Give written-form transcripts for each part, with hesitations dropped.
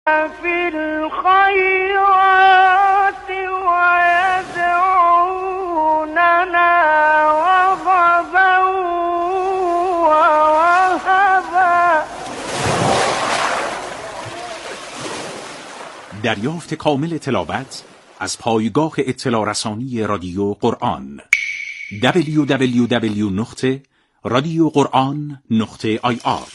في الخيرات ويدعوننا رغبا ورهبا. دریافت کامل تلاوت از پایگاه اطلاع رسانی رادیو قرآن www.radioquran.ir.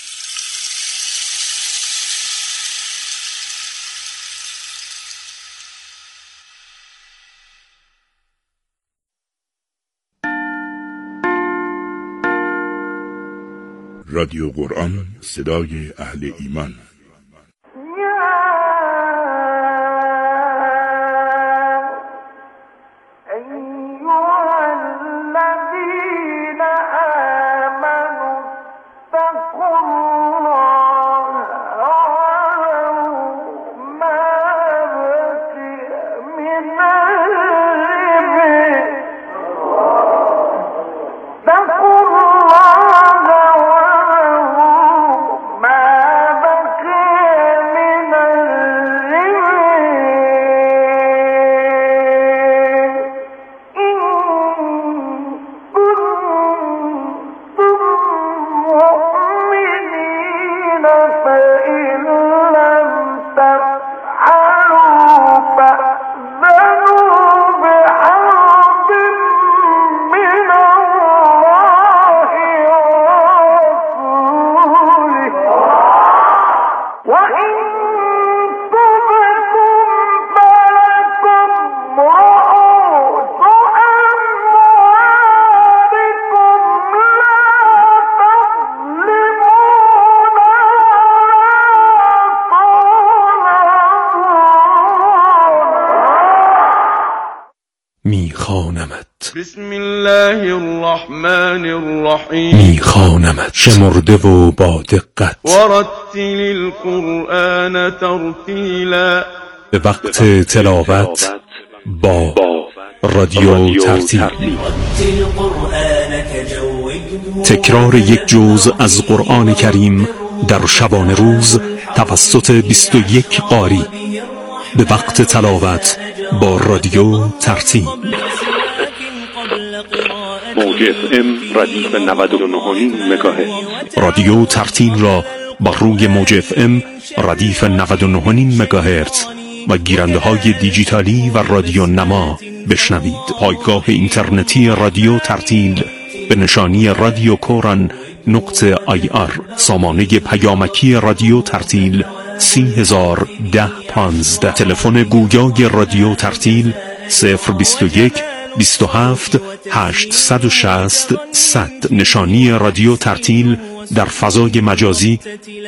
رادیو قرآن، صدای اهل ایمان. بسم الله الرحمن الرحیم. میخوانمت شمرده و با دقت. ورتل القرآن ترتیلا. به وقت تلاوت با رادیو ترتیل. تکرار یک جزء از قرآن کریم در شبانه روز توسط 21 قاری. به وقت تلاوت با رادیو ترتیل. موج FM ردیف 99.9 مگاهرتز. رادیو ترتیل را بر روی موج FM ردیف 99.9 مگاهرتز و گیرنده های دیجیتالی و رادیو نما بشنوید. پایگاه اینترنتی رادیو ترتیل به نشانی radioquran.ir. سامانه پیامکی رادیو ترتیل 301015. تلفن گویای رادیو ترتیل 021 27 860 100. نشانی رادیو ترتیل در فضای مجازی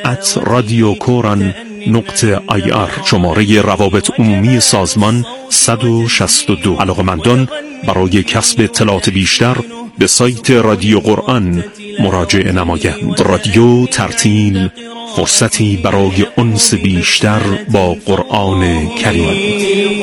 @radioquran.ir. شماره روابط عمومی سازمان 162. علاقمندان برای کسب اطلاعات بیشتر به سایت رادیو قرآن مراجعه نمایند. رادیو ترتیل، فرصتی برای انس بیشتر با قرآن کریم.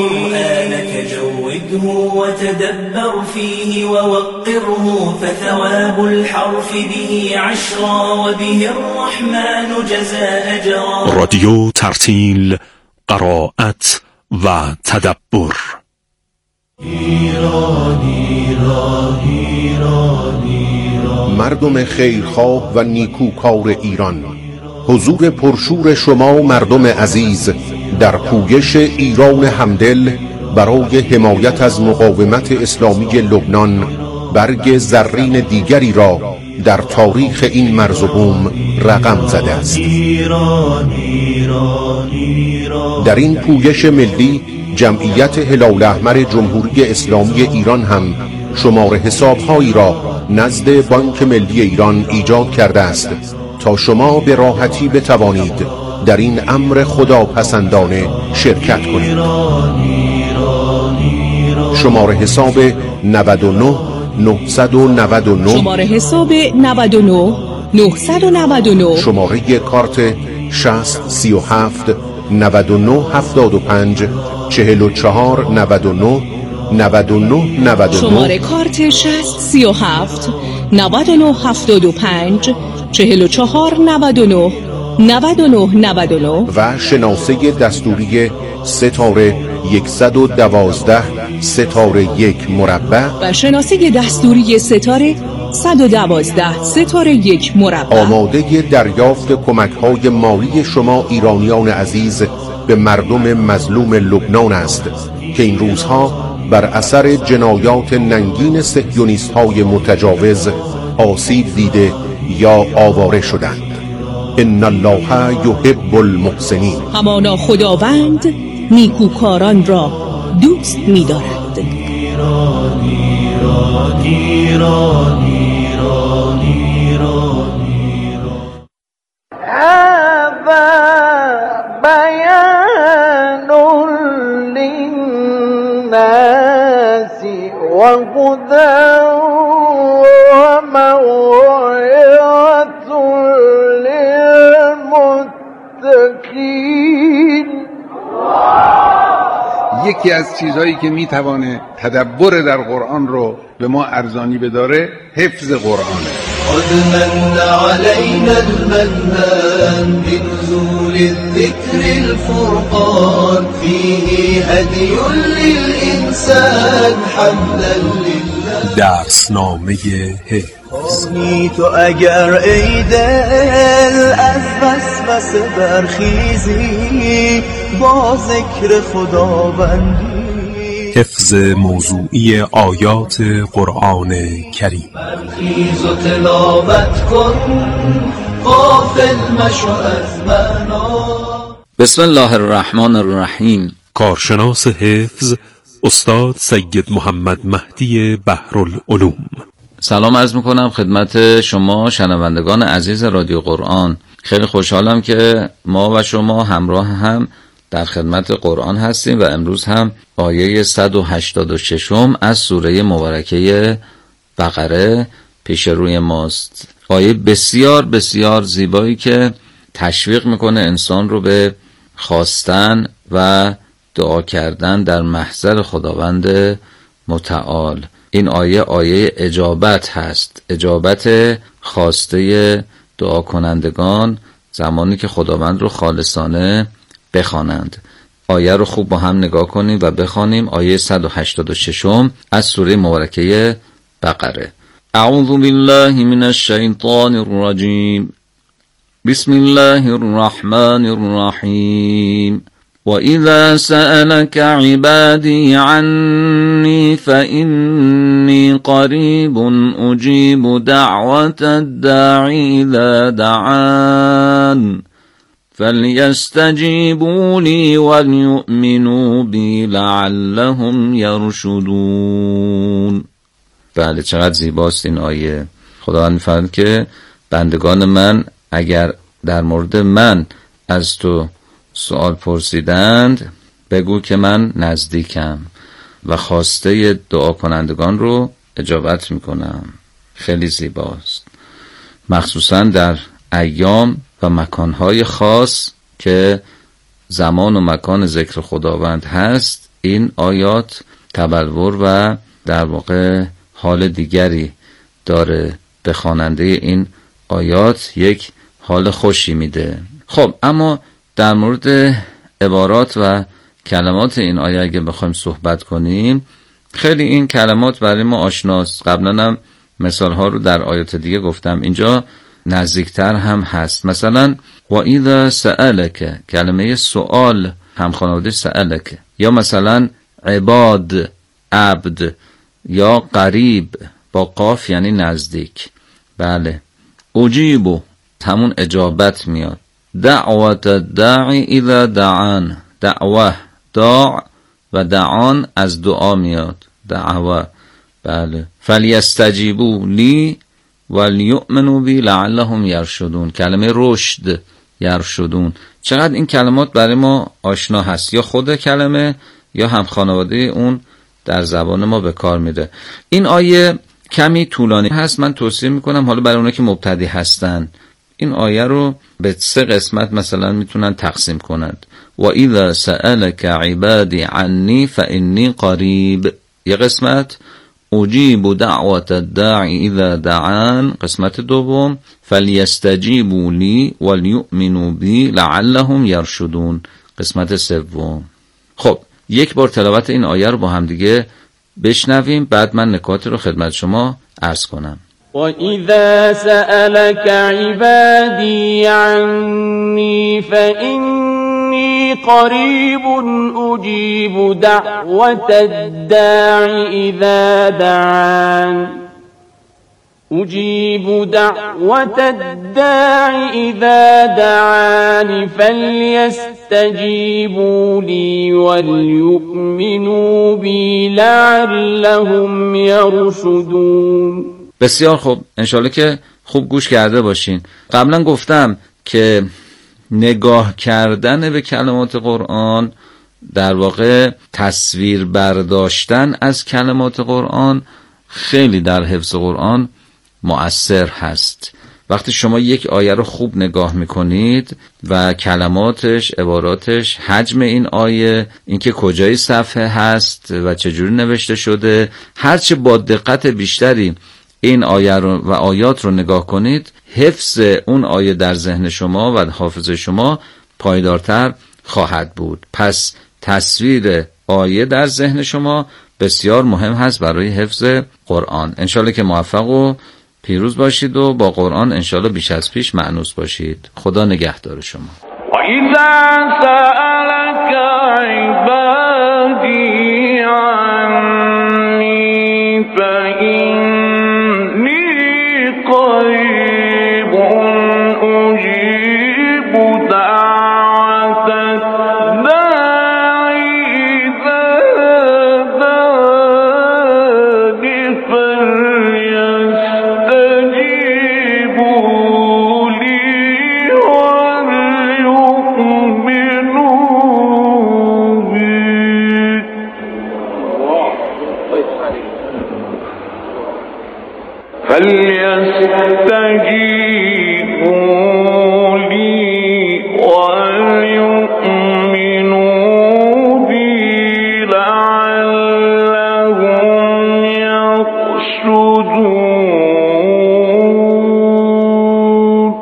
وتدبر فيه ووقره فثواب الحرف به عشرا وبه الرحمن جزاء أجرا. رادیو ترتیل، قرائت و تدبر. مردم خیرخواه و نیکوکار ایران، حضور پرشور شما مردم عزیز در پویش ایران همدل برای حمایت از مقاومت اسلامی لبنان برگ زرین دیگری را در تاریخ این مرز و بوم رقم زده است. در این پویش ملی جمعیت هلال احمر جمهوری اسلامی ایران هم شمار حساب‌هایی را نزد بانک ملی ایران ایجاد کرده است تا شما به راحتی بتوانید در این امر خداپسندانه شرکت کنید. شماره حساب 99 999 شماره حساب 99 999 شماره کارت 6037 99 75 44 99 99 99 شماره کارت 6037 99 75 44 99 9999 و شناسه دستوری ستاره 112 ستاره 1 مربع و شناسه دستوری ستاره 112 ستاره 1 مربع آماده دریافت کمک‌های مالی شما ایرانیان عزیز به مردم مظلوم لبنان است که این روزها بر اثر جنایات ننگین صهیونیست‌های متجاوز آسیب دیده یا آواره شدند. ان الله یحب المحسنین. همانا خداوند نیکوکاران را دوست می‌دارد. ایران ایران ایران ایران ایران ایران. هذا بیان للناس وهدى وموعظة للمتقین. یکی از چیزهایی که میتوانه تدبر در قرآن رو به ما ارزانی بداره حفظ قرآنه. قد من علينا المنان بنزول الذكر الفرقان فيه هدي للإنسان حملا لله. درسنامه حفظ. خانی تو اگر ای دل از وسوسه برخیزی با ذکر خداوندی. حفظ موضوعی آیات قرآن کریم. برخیز و تلاوت کن غافل مشو از معنا. بسم الله الرحمن الرحیم. کارشناس حفظ استاد سید محمد مهدی بحرالعلوم. سلام عرض میکنم خدمت شما شنوندگان عزیز رادیو قرآن. خیلی خوشحالم که ما و شما همراه هم در خدمت قرآن هستیم و امروز هم آیه 186 از سوره مبارکه بقره پیش روی ماست. آیه بسیار بسیار زیبایی که تشویق میکنه انسان رو به خواستن و دعا کردن در محضر خداوند متعال. این آیه اجابت هست، اجابت خواسته دعا کنندگان زمانی که خداوند رو خالصانه بخوانند. آیه رو خوب با هم نگاه کنیم و بخوانیم. آیه 186 از سوره مبارکه بقره. اعوذ بالله من الشیطان الرجیم. بسم الله الرحمن الرحیم. وَإِذَا سَأَلَكَ عِبَادِي عَنِّي فَإِنِّي قَرِيبٌ أُجِيبُ دَعْوَةَ الدَّاعِ إِذَا دَعَانِ فَلْيَسْتَجِيبُوا لِي وَلْيُؤْمِنُوا بِي لَعَلَّهُمْ يَرْشُدُونَ. بله، چقدر زیباست این آیه. خداوند می‌فرماید که بندگان من اگر در مورد من از تو سوال پرسیدند بگو که من نزدیکم و خواسته دعا کنندگان رو اجابت میکنم. خیلی زیباست، مخصوصا در ایام و مکانهای خاص که زمان و مکان ذکر خداوند هست. این آیات تبلور و در واقع حال دیگری داره، به خواننده این آیات یک حال خوشی میده. خب اما در مورد عبارات و کلمات این آیه اگه بخوایم صحبت کنیم، خیلی این کلمات برای ما آشناست. قبلا هم مثال ها رو در آیات دیگه گفتم، اینجا نزدیکتر هم هست. مثلا و اذا سألک، کلمه سؤال هم خانواده سألک، یا مثلا عباد، عبد، یا قریب با قاف یعنی نزدیک. بله، اجیبو همون اجابت میاد. دعوت الداعی اذا دعان، دعوه، داع و دعان از دعا میاد، دعوه. بله، فلیستجیبوا لی ولیؤمنوا بی لعلهم یرشدون، کلمه رشد، یرشدون. چقدر این کلمات برای ما آشنا هست، یا خود کلمه یا هم خانواده اون در زبان ما به کار میره. این آیه کمی طولانی هست، من توصیه میکنم حالا برای اونها که مبتدی هستن این آیه رو به 3 قسمت مثلا میتونن تقسیم کنند. و اذا سألك عبادی عنی فانی قریب، یه قسمت. اجیب دعوت الداعی اذا دعان. قسمت دوم فلیستجیبوا لی ولیؤمنوا بی لعلهم یرشدون. قسمت سوم. خب یک بار تلاوت این آیه رو با هم دیگه بشنویم، بعد من نکات رو خدمت شما عرض کنم. وَإِذَا سَأَلَكَ عِبَادِي عَنِّي فَإِنِّي قَرِيبٌ أُجِيبُ دَعْوَةَ الدَّاعِ إِذَا دَعَانِ فَلْيَسْتَجِيبُوا لِي وَلْيُؤْمِنُوا بِي لَعَلَّهُمْ يَرْشُدُونَ. بسیار خوب، انشالله که خوب گوش کرده باشین. قبلا گفتم که نگاه کردن به کلمات قرآن، در واقع تصویر برداشتن از کلمات قرآن خیلی در حفظ قرآن مؤثر هست. وقتی شما یک آیه رو خوب نگاه میکنید و کلماتش، عباراتش، حجم این آیه، اینکه کجای صفحه هست و چجوری نوشته شده، هرچه با دقت بیشتری این آیه رو و آیات رو نگاه کنید، حفظ اون آیه در ذهن شما و حافظه شما پایدارتر خواهد بود. پس تصویر آیه در ذهن شما بسیار مهم هست برای حفظ قرآن. انشالله که موفق و پیروز باشید و با قرآن انشالله بیش از پیش مأنوس باشید. خدا نگهدار شما. وَإِذَا سَأَلَكَ عِبَادِي عَنِّي فَإِنِّي قَرِيبٌ أُجِيبُ دَعْوَةَ الدَّاعِ إِذَا دَعَانِ فَلْيَسْتَجِيبُوا لِي وَلْيُؤْمِنُوا بِي. فَلْيَسْتَجِيبُوا لِي وَلْيُؤْمِنُوا بِي لَعَلَّهُمْ يَرْشُدُونَ.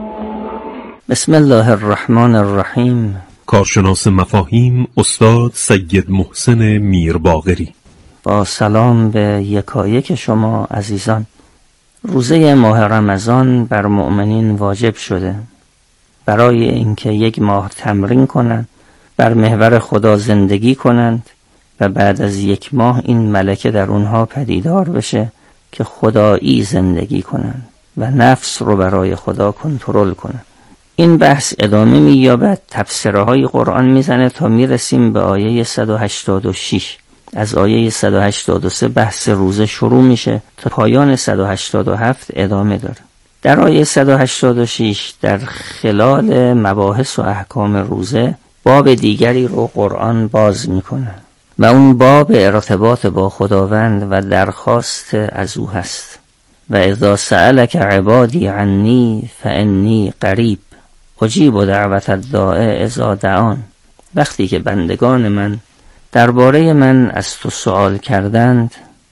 بسم الله الرحمن الرحیم. کارشناس مفاهیم استاد سید محسن میرباقری. با سلام به یکایک شما عزیزان. روزه ماه رمضان بر مؤمنین واجب شده برای اینکه یک ماه تمرین کنند، بر محور خدا زندگی کنند و بعد از یک ماه این ملکه در اونها پدیدار بشه که خدایی زندگی کنند و نفس رو برای خدا کنترل کنند. این بحث ادامه می‌یابد، تفسیرهای های قرآن میزنه تا میرسیم به آیه 186. از آیه 183 بحث روزه شروع میشه تا پایان 187 ادامه داره. در آیه 186 در خلال مباحث و احکام روزه باب دیگری رو قرآن باز میکنه و اون باب ارتباط با خداوند و درخواست از او هست. و اذا سألك عبادی عنی فانی قریب اجیب دعوت الداع اذا دعان. وقتی که بندگان من درباره من از تو سوال کردند،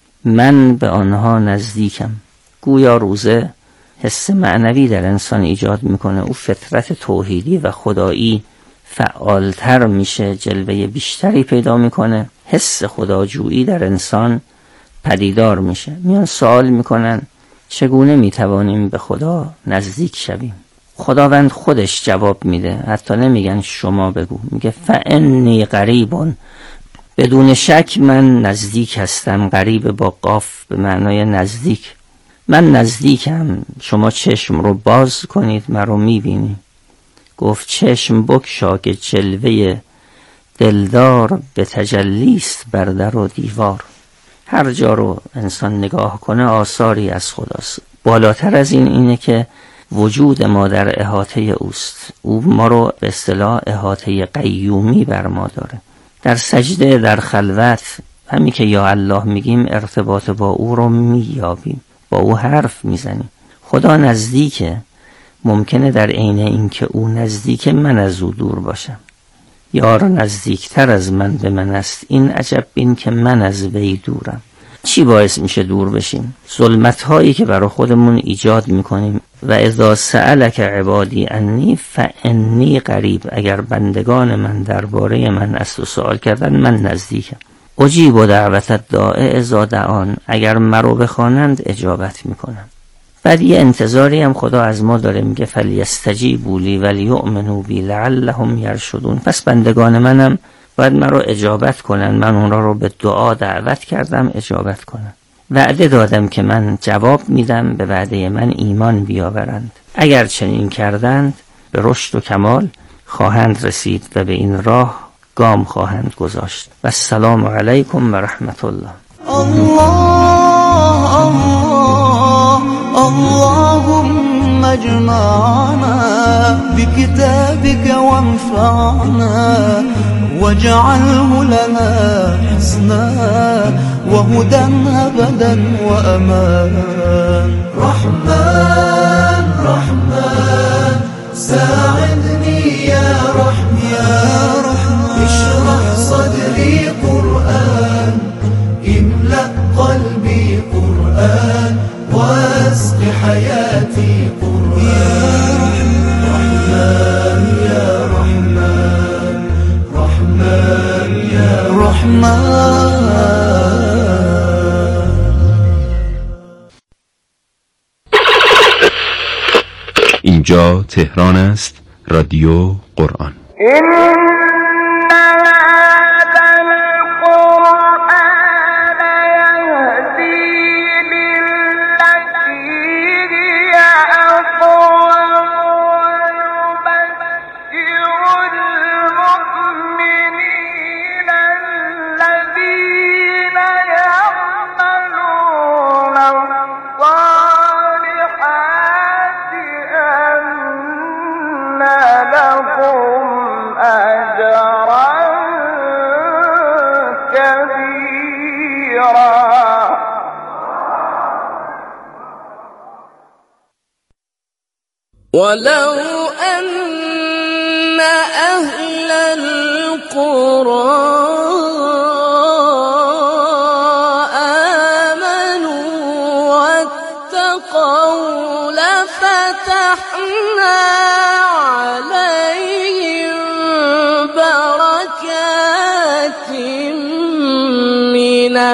من به آنها نزدیکم. گویا روزه حس معنوی در انسان ایجاد میکنه. او فطرت توحیدی و خدایی فعالتر میشه، جلوه بیشتری پیدا میکنه، حس خداجویی در انسان پدیدار میشه. میان سوال میکنن چگونه میتوانیم به خدا نزدیک شویم؟ خداوند خودش جواب میده، حتی نمیگن شما بگو، میگه فانی قریبون، بدون شک من نزدیک هستم. قریب با قاف به معنای نزدیک. من نزدیکم، شما چشم رو باز کنید من رو میبینی. گفت چشم بگشا که جلوه دلدار به تجلیست بر در و دیوار. هر جا رو انسان نگاه کنه آثاری از خداست. بالاتر از این اینه که وجود ما در احاطه اوست. او ما رو به اصطلاح احاطه قیومی بر ما داره. در سجده، در خلوت، همین که یا الله میگیم ارتباط با او رو مییابیم، با او حرف میزنیم. خدا نزدیکه. ممکنه در عین این که او نزدیکه من از او دور باشم. یار نزدیکتر از من به من است، این عجب این که من از وی دورم. چی باعث میشه دور بشیم؟ ظلمت هایی که برای خودمون ایجاد میکنیم. و اذا سألک عبادی انی فانی قریب، اگر بندگان من درباره من از تو سوال کردن من نزدیکم. اجیب دعوت الداع اذا دعان، اگر مرا بخوانند اجابت میکنم. بعد یه انتظاری هم خدا از ما داره، میگه فلیستجیبوا لی ولیؤمنوا بی لعلهم یرشدون. پس بندگان منم باید مرا اجابت کنن، من اونها رو به دعا دعوت کردم اجابت کنن. وعده دادم که من جواب میدم، به وعده من ایمان بیاورند. اگر چنین کردند به رشد و کمال خواهند رسید و به این راه گام خواهند گذاشت. و السلام علیکم و رحمت الله. اللهم اجمعنا بكتابك وانفعنا واجعله لنا حسنا وهدى أبدا وأمان. رحمن رحمن ساعدني يا رحمن اشرح صدري قرآن املأ قلبي قرآن واسق حياتي قرآن. رحمن يا رحمن رحمن يا رحمن. اینجا تهران است، رادیو قرآن. ولو أن أهل القرى آمنوا واتقوا لفتحنا عليهم بركات من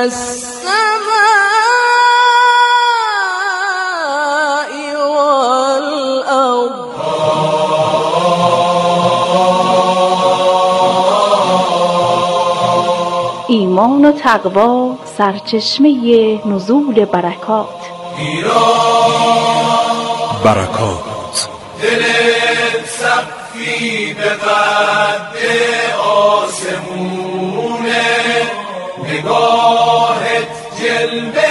ایمان و تقوا سرچشمه نزول برکات. برکات دلت سقفی به قد آسمونه، نگاهت جلوه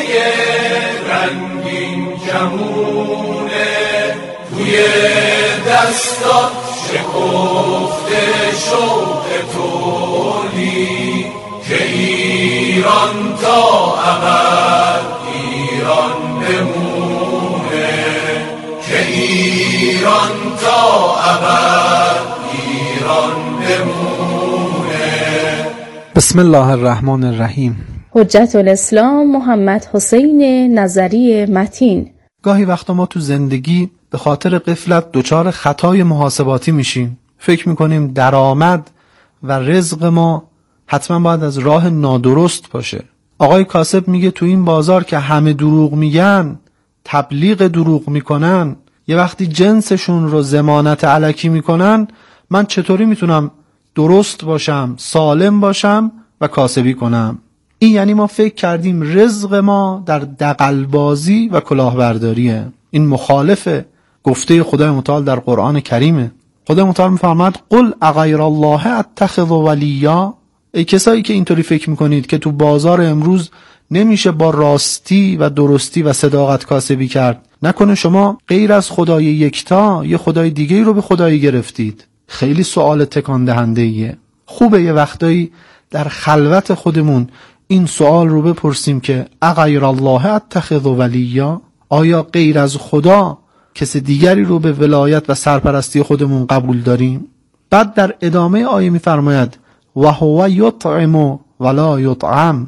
رنگین کمونه، توی دستات شکفته شوق تولی که ایران تا ابد ایران بمونه، که ایران تا ابد ایران بمونه. بسم الله الرحمن الرحیم. حجت الاسلام محمد حسین نظری متین. گاهی وقتا ما تو زندگی به خاطر غفلت دچار خطای محاسباتی میشیم. فکر میکنیم درآمد و رزق ما حتما باید از راه نادرست باشه. آقای کاسب میگه تو این بازار که همه دروغ میگن، تبلیغ دروغ میکنن، یه وقتی جنسشون رو ضمانت الکی میکنن، من چطوری میتونم درست باشم، سالم باشم و کاسبی کنم؟ این یعنی ما فکر کردیم رزق ما در دغل‌بازی و کلاهبرداریه. این مخالف گفته خدای متعال در قرآن کریمه. خدای متعال میفرماد قل اغیر الله اتخذ ولیا. ای کسایی که اینطوری فکر میکنید که تو بازار امروز نمیشه با راستی و درستی و صداقت کاسبی کرد، نکنه شما غیر از خدای یکتا یه خدای دیگه رو به خدایی گرفتید. خیلی سوال تکان دهنده ایه. خوبه یه وقتایی در خلوت خودمون این سوال رو بپرسیم که اغیر الله اتخذ ولیا، آیا غیر از خدا کسی دیگری رو به ولایت و سرپرستی خودمون قبول داریم؟ بعد در ادامه آیه میفرماید و هو یطعم ولا یطعم،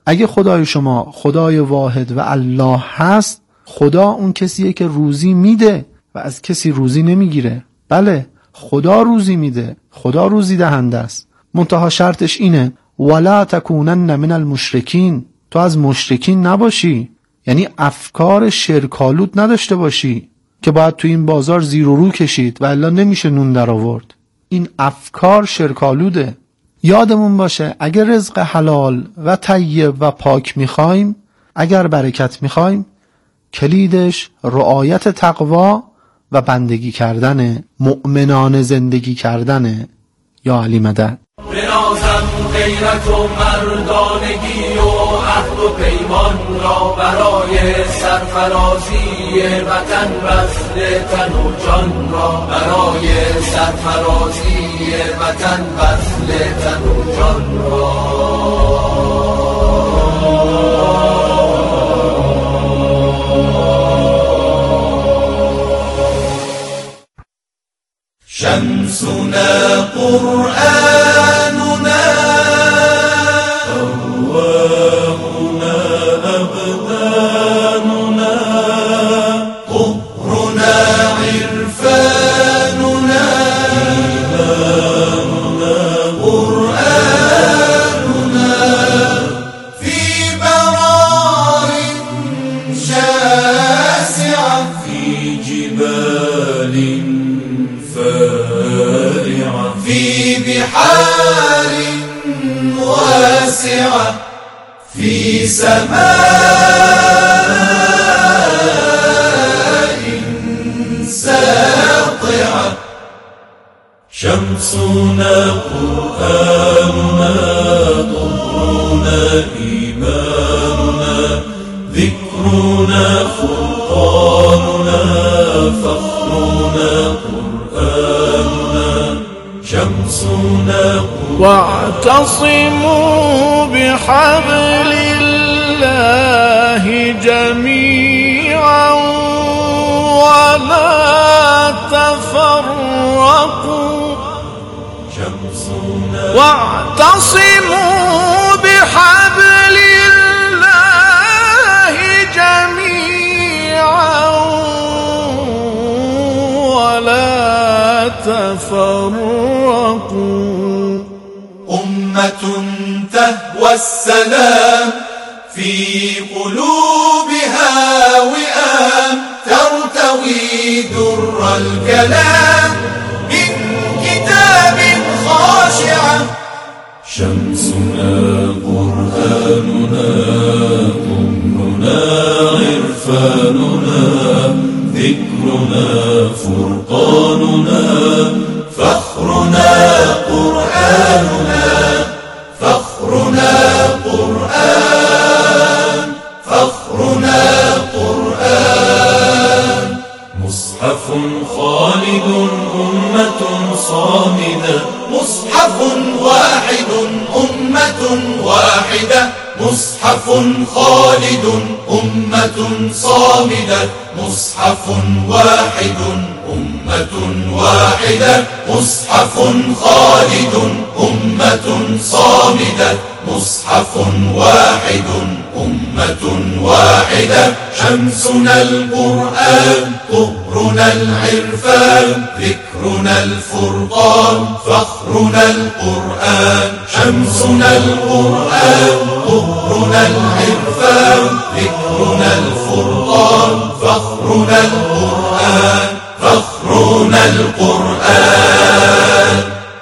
اگه خدای شما خدای واحد و الله هست، خدا اون کسیه که روزی میده و از کسی روزی نمیگیره. بله، خدا روزی میده، خدا روزی دهنده است. منتها شرطش اینه ولا تکونن من المشرکین، تو از مشرکین نباشی، یعنی افکار شرکالود نداشته باشی که باید تو این بازار زیر و رو کشید و الا نمیشه نون در آورد. این افکار شرکالوده. یادمون باشه اگر رزق حلال و طیب و پاک میخوایم، اگر برکت میخوایم، کلیدش رعایت تقوا و بندگی کردن، مؤمنان زندگی کردن. یا علی مدد. بنازم غیرت و مردانگی و عهد و پیمان را برای سرفرازی وطن، بذل تن و جان را برای سرفرازی وطن، بذل تن و جان را. شمسنا قرآننا أرواحنا أبداننا طهرنا عرفاننا إيماننا قرآننا في برار شاسعة في جبال فارعة في بحار واسعة في سماء ساطعة. شمسنا قرآننا طهرنا إيماننا ذكرنا فرقاننا فخرنا قرآننا. شمسنا واعتصموا بحبل الله جميعا ولا تفرقوا. شمسنا واعتصموا بحبل الله جميعا ولا تفرقوا. أمة تهوى السلام في قلوبها وئام، ترتوي در الكلام من كتاب خاشعة. شمسنا قرآننا طهرنا عرفاننا ذكرنا فرقاننا فخرنا قرآننا فخرنا قرآن فخرنا قرآن. مصحف خالد أمة صامدة، مصحف واحد أمة واحدة. مصحف خالد أمة صامدة، مصحف واحد أمة واحدة. مصحف خالد أمة صامدة، مصحف واحد أمة واحدة. شمسنا القرآن طهرنا العرفان ذكرنا الفرقان فخرنا القرآن. شمسنا القرآن طهرنا العرفان ذكرنا الفرقان فخرنا القرآن فخرنا القرآن.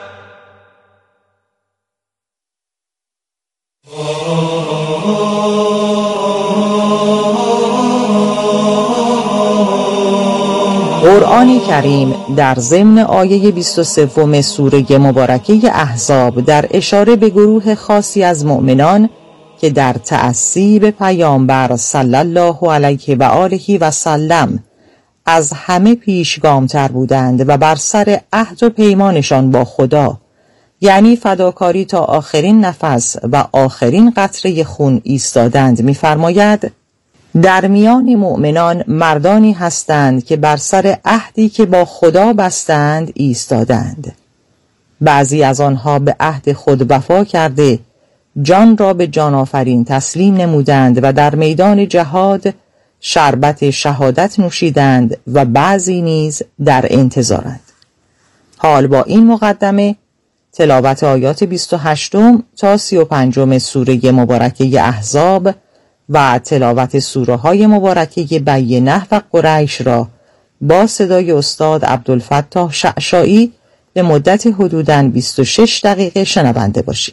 قرآن کریم در ضمن آیه 23 سوره مبارکه احزاب در اشاره به گروه خاصی از مؤمنان که در تأسی به پیامبر صلی الله علیه و آله و سلم از همه پیشگامتر بودند و بر سر عهد و پیمانشان با خدا، یعنی فداکاری تا آخرین نفس و آخرین قطره خون ایستادند، می‌فرماید در میان مؤمنان مردانی هستند که بر سر عهدی که با خدا بستند ایستادند. بعضی از آنها به عهد خود وفا کرده جان را به جان آفرین تسلیم نمودند و در میدان جهاد شربت شهادت نوشیدند و بعضی نیز در انتظارند. حال با این مقدمه تلاوت آیات 28 تا 35 سوره مبارکه احزاب و تلاوت سوره های مبارکه بینه و قریش را با صدای استاد عبدالفتاح شعشاعی به مدت حدوداً 26 دقیقه شنونده باشید.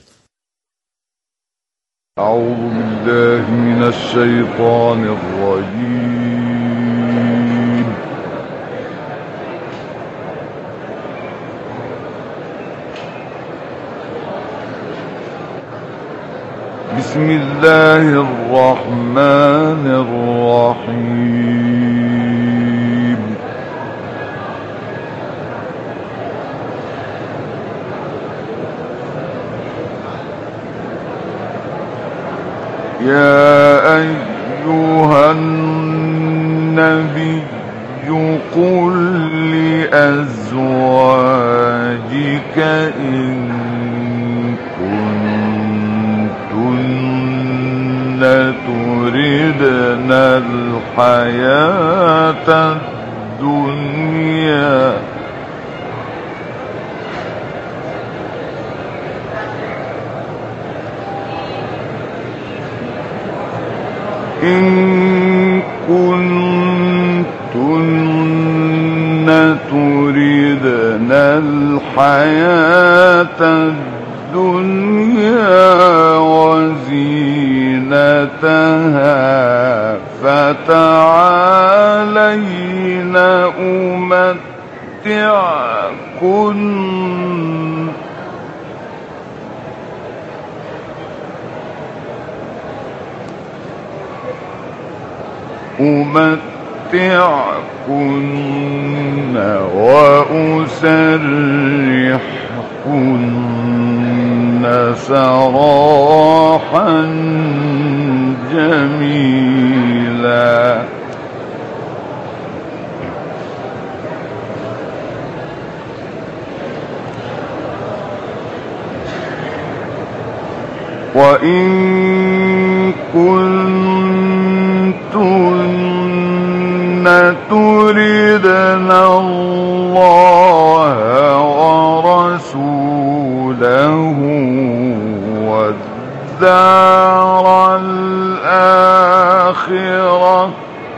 اعوذ بالله من الشیطان الرجیم. بسم الله الرحمن الرحیم. يا أيها النبي قل لأزواجك إن كنتن تردن الحياة الدنيا إن كنتن تردن الحياة الدنيا وزينتها فتعالين أمتعكن وأسرحكن سراحا جميلا. وإن كنتن تردن الله ورسوله والدار الآخرة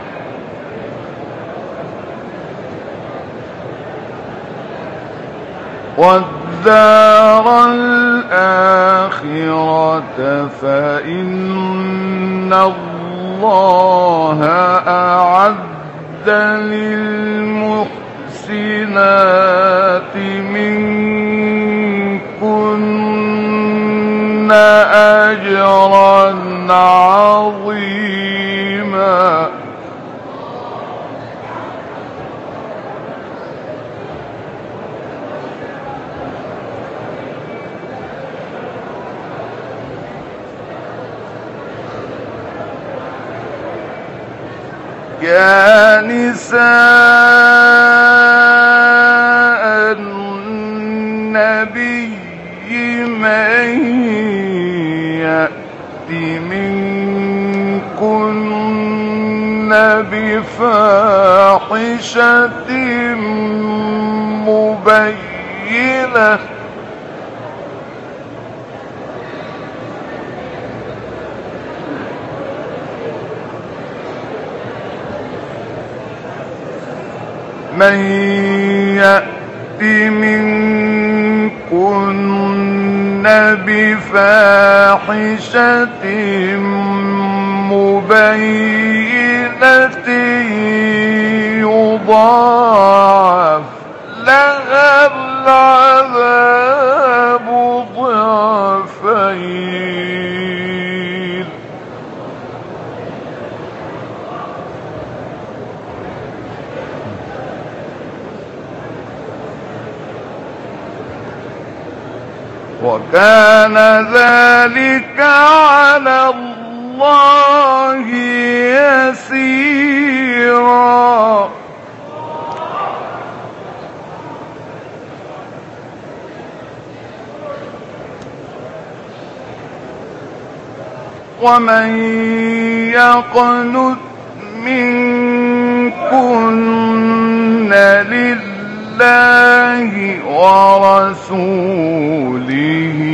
فإن الله أعد للمحسنات منكن أجرا عظيما. يا نساء النبي من يأت منكن بفاحشة مبينة من يأت منكن بفاحشة مبينة يضاعف لها العذاب ضعفين وكان ذلك على الله يسيرا. ومن يقنت منكن لله ورسوله